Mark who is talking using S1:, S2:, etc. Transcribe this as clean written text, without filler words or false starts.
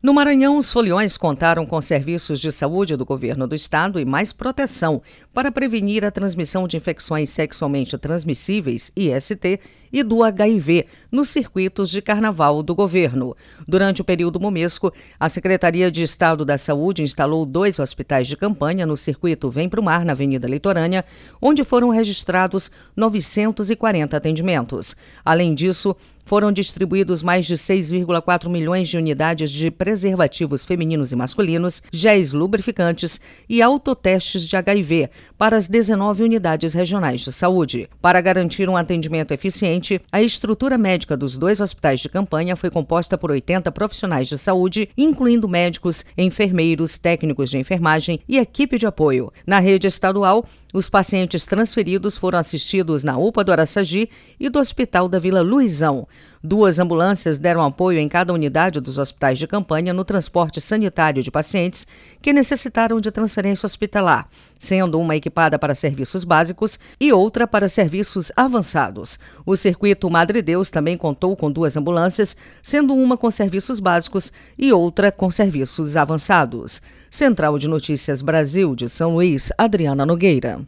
S1: No Maranhão, os foliões contaram com serviços de saúde do governo do estado e mais proteção para prevenir a transmissão de infecções sexualmente transmissíveis, IST, e do HIV nos circuitos de carnaval do governo. Durante o período momesco, a Secretaria de Estado da Saúde instalou 2 hospitais de campanha no circuito Vem Pro Mar, na Avenida Litorânea, onde foram registrados 940 atendimentos. Além disso, foram distribuídos mais de 6,4 milhões de unidades de preservativos femininos e masculinos, géis lubrificantes e autotestes de HIV para as 19 unidades regionais de saúde. Para garantir um atendimento eficiente, a estrutura médica dos 2 hospitais de campanha foi composta por 80 profissionais de saúde, incluindo médicos, enfermeiros, técnicos de enfermagem e equipe de apoio. Na rede estadual, os pacientes transferidos foram assistidos na UPA do Araçagi e do Hospital da Vila Luizão. 2 ambulâncias deram apoio em cada unidade dos hospitais de campanha no transporte sanitário de pacientes que necessitaram de transferência hospitalar, sendo uma equipada para serviços básicos e outra para serviços avançados. O circuito Madre Deus também contou com 2 ambulâncias, sendo uma com serviços básicos e outra com serviços avançados. Central de Notícias Brasil de São Luís, Adriana Nogueira.